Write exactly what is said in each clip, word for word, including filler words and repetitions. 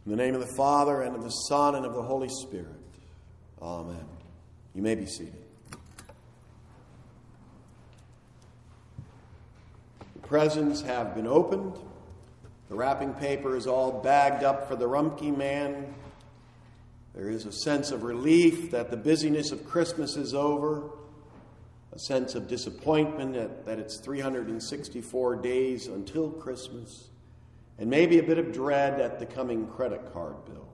In the name of the Father, and of the Son, and of the Holy Spirit. Amen. You may be seated. The presents have been opened. The wrapping paper is all bagged up for the Rumpke man. There is a sense of relief that the busyness of Christmas is over. A sense of disappointment that, that it's three hundred sixty-four days until Christmas. And maybe a bit of dread at the coming credit card bill.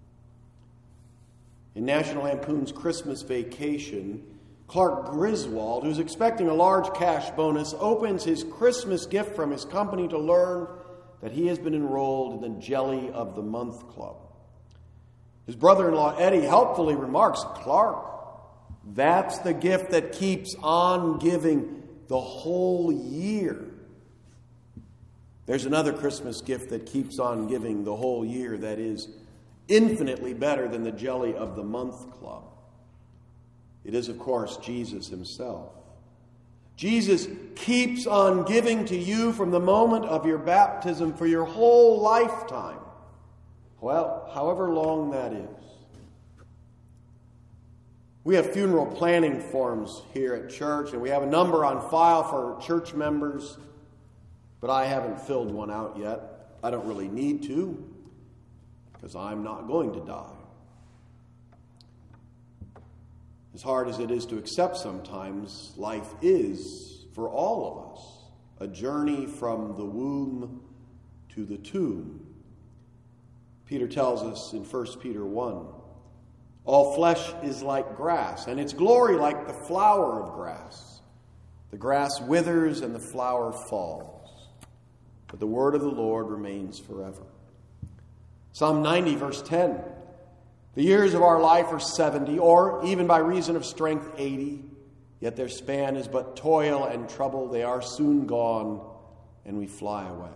In National Lampoon's Christmas Vacation, Clark Griswold, who's expecting a large cash bonus, opens his Christmas gift from his company to learn that he has been enrolled in the Jelly of the Month Club. His brother-in-law, Eddie, helpfully remarks, "Clark, that's the gift that keeps on giving the whole year." There's another Christmas gift that keeps on giving the whole year that is infinitely better than the Jelly of the Month Club. It is, of course, Jesus himself. Jesus keeps on giving to you from the moment of your baptism for your whole lifetime. Well, however long that is. We have funeral planning forms here at church, and we have a number on file for church members. But I haven't filled one out yet. I don't really need to, because I'm not going to die. As hard as it is to accept sometimes, life is, for all of us, a journey from the womb to the tomb. Peter tells us in First Peter one, "All flesh is like grass, and its glory like the flower of grass. The grass withers and the flower falls, but the word of the Lord remains forever." Psalm ninety, verse ten. "The years of our life are seventy, or even by reason of strength eighty. Yet their span is but toil and trouble. They are soon gone, and we fly away."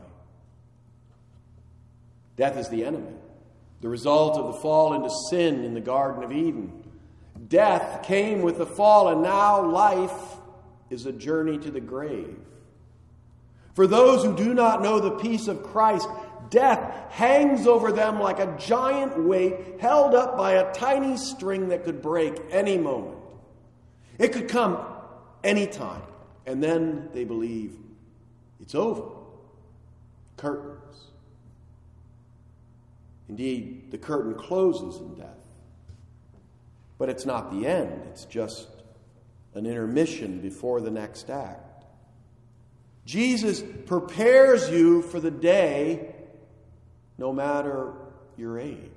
Death is the enemy, the result of the fall into sin in the Garden of Eden. Death came with the fall, and now life is a journey to the grave. For those who do not know the peace of Christ, death hangs over them like a giant weight held up by a tiny string that could break any moment. It could come any time, and then they believe it's over. Curtains. Indeed, the curtain closes in death. But it's not the end. It's just an intermission before the next act. Jesus prepares you for the day, no matter your age.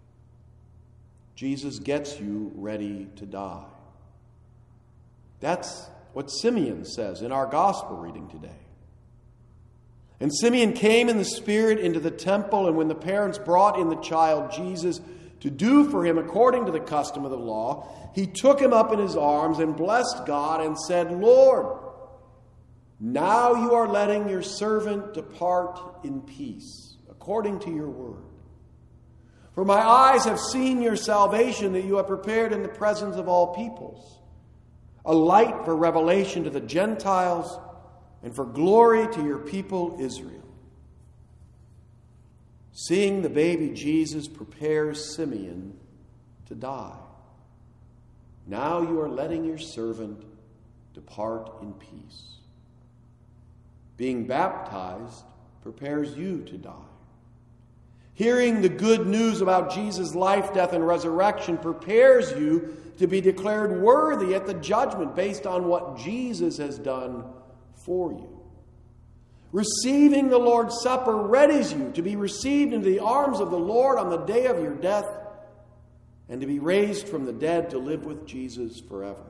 Jesus gets you ready to die. That's what Simeon says in our gospel reading today. "And Simeon came in the Spirit into the temple, and when the parents brought in the child Jesus to do for him according to the custom of the law, he took him up in his arms and blessed God and said, 'Lord, now you are letting your servant depart in peace, according to your word. For my eyes have seen your salvation that you have prepared in the presence of all peoples, a light for revelation to the Gentiles and for glory to your people Israel.'" Seeing the baby Jesus prepares Simeon to die. Now you are letting your servant depart in peace. Being baptized prepares you to die. Hearing the good news about Jesus' life, death, and resurrection prepares you to be declared worthy at the judgment based on what Jesus has done for you. Receiving the Lord's Supper readies you to be received into the arms of the Lord on the day of your death and to be raised from the dead to live with Jesus forever.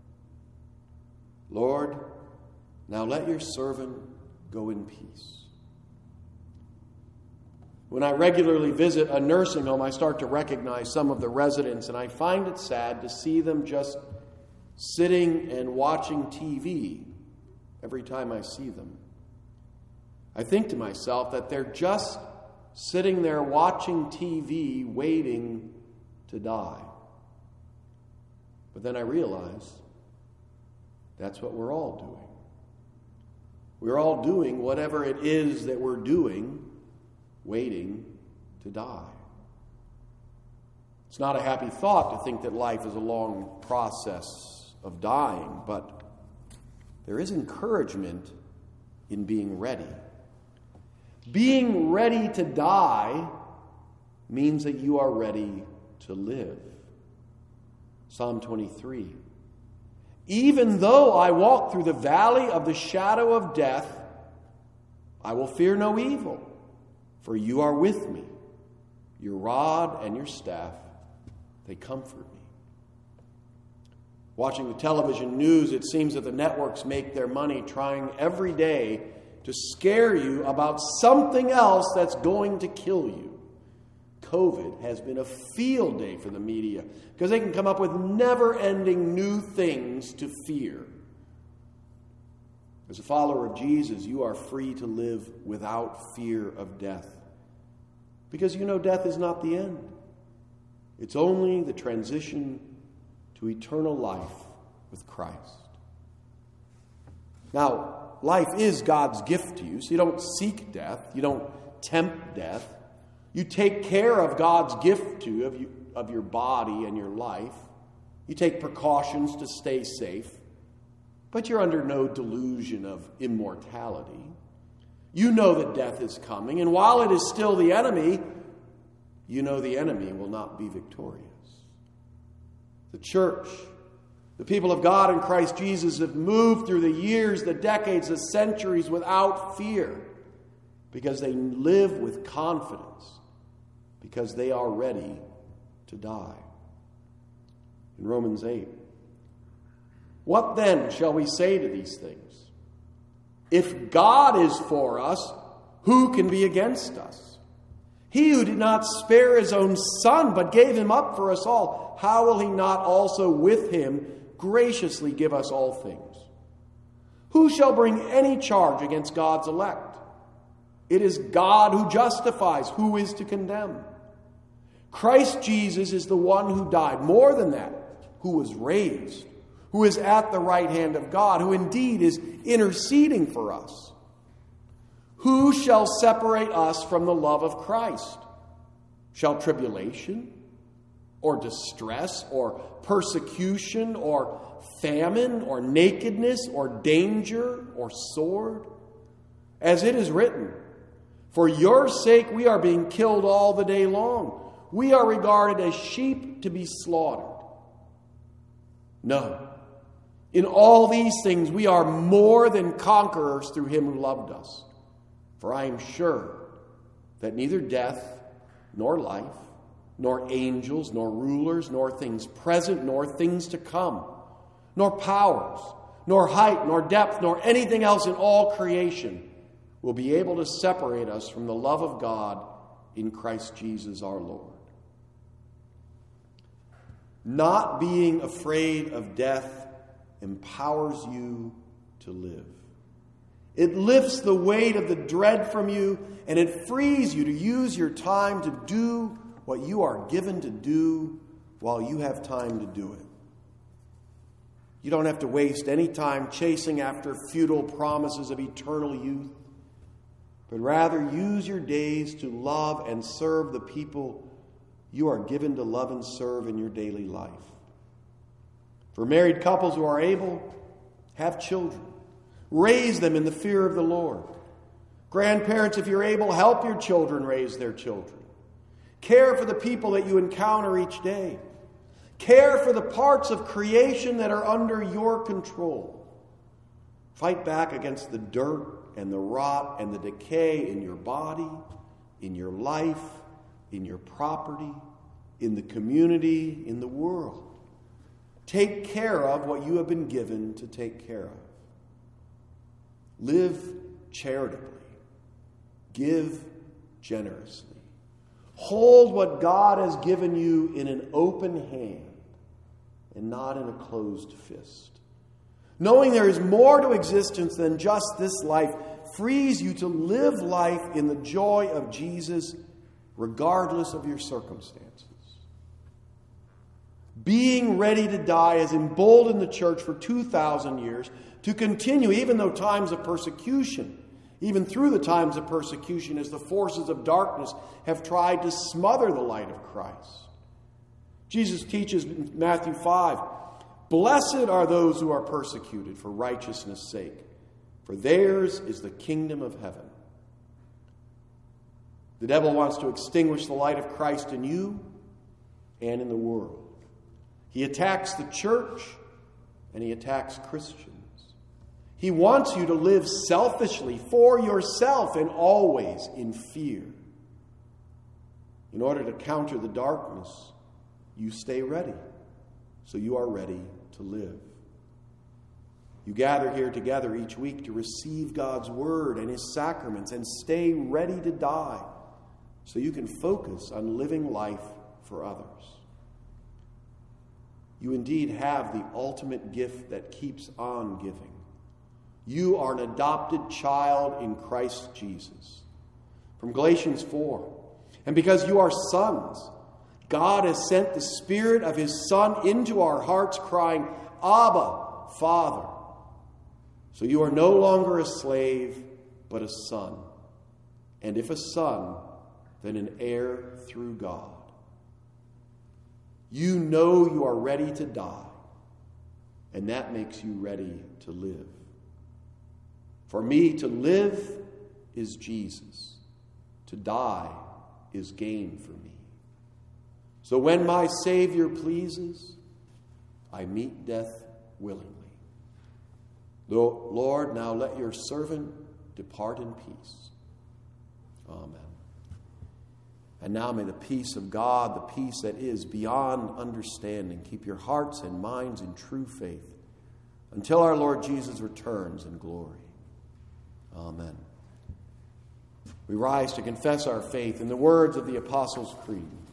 Lord, now let your servant go in peace. When I regularly visit a nursing home, I start to recognize some of the residents, and I find it sad to see them just sitting and watching T V every time I see them. I think to myself that they're just sitting there watching T V, waiting to die. But then I realize that's what we're all doing. We're all doing whatever it is that we're doing, waiting to die. It's not a happy thought to think that life is a long process of dying, but there is encouragement in being ready. Being ready to die means that you are ready to live. Psalm twenty-three. Even though I walk through the valley of the shadow of death, I will fear no evil, for you are with me. Your rod and your staff, they comfort me. Watching the television news, it seems that the networks make their money trying every day to scare you about something else that's going to kill you. COVID has been a field day for the media because they can come up with never-ending new things to fear. As a follower of Jesus, you are free to live without fear of death because you know death is not the end. It's only the transition to eternal life with Christ. Now, life is God's gift to you, so you don't seek death. You don't tempt death. You take care of God's gift to you of, you, of your body and your life. You take precautions to stay safe, but you're under no delusion of immortality. You know that death is coming, and while it is still the enemy, you know the enemy will not be victorious. The church, the people of God in Christ Jesus have moved through the years, the decades, the centuries without fear because they live with confidence, because they are ready to die. In Romans eight, what then shall we say to these things? If God is for us, who can be against us? He who did not spare his own son, but gave him up for us all, how will he not also with him graciously give us all things? Who shall bring any charge against God's elect? It is God who justifies. Who is to condemn? Christ Jesus is the one who died. More than that, who was raised, who is at the right hand of God, who indeed is interceding for us. Who shall separate us from the love of Christ? Shall tribulation, or distress, or persecution, or famine, or nakedness, or danger, or sword? As it is written, for your sake we are being killed all the day long. We are regarded as sheep to be slaughtered. No. In all these things we are more than conquerors through him who loved us. For I am sure that neither death, nor life, nor angels, nor rulers, nor things present, nor things to come, nor powers, nor height, nor depth, nor anything else in all creation will be able to separate us from the love of God in Christ Jesus our Lord. Not being afraid of death empowers you to live. It lifts the weight of the dread from you, and it frees you to use your time to do what you are given to do while you have time to do it. You don't have to waste any time chasing after futile promises of eternal youth, but rather use your days to love and serve the people you are given to love and serve in your daily life. For married couples who are able, have children. Raise them in the fear of the Lord. Grandparents, if you're able, help your children raise their children. Care for the people that you encounter each day. Care for the parts of creation that are under your control. Fight back against the dirt and the rot and the decay in your body, in your life, in your property, in the community, in the world. Take care of what you have been given to take care of. Live charitably. Give generously. Hold what God has given you in an open hand and not in a closed fist. Knowing there is more to existence than just this life frees you to live life in the joy of Jesus regardless of your circumstances. Being ready to die has emboldened the church for two thousand years to continue, even though times of persecution, even through the times of persecution, as the forces of darkness have tried to smother the light of Christ. Jesus teaches in Matthew five, "Blessed are those who are persecuted for righteousness' sake, for theirs is the kingdom of heaven." The devil wants to extinguish the light of Christ in you and in the world. He attacks the church and he attacks Christians. He wants you to live selfishly for yourself and always in fear. In order to counter the darkness, you stay ready, so you are ready to live. You gather here together each week to receive God's word and his sacraments and stay ready to die, so you can focus on living life for others. You indeed have the ultimate gift that keeps on giving. You are an adopted child in Christ Jesus. From Galatians four, "And because you are sons, God has sent the Spirit of his Son into our hearts, crying, 'Abba, Father.' So you are no longer a slave, but a son. And if a son, then an heir through God." You know you are ready to die, and that makes you ready to live. For me, to live is Jesus. To die is gain for me. So when my Savior pleases, I meet death willingly. Lord, now let your servant depart in peace. Amen. And now may the peace of God, the peace that is beyond understanding, keep your hearts and minds in true faith until our Lord Jesus returns in glory. Amen. We rise to confess our faith in the words of the Apostles' Creed.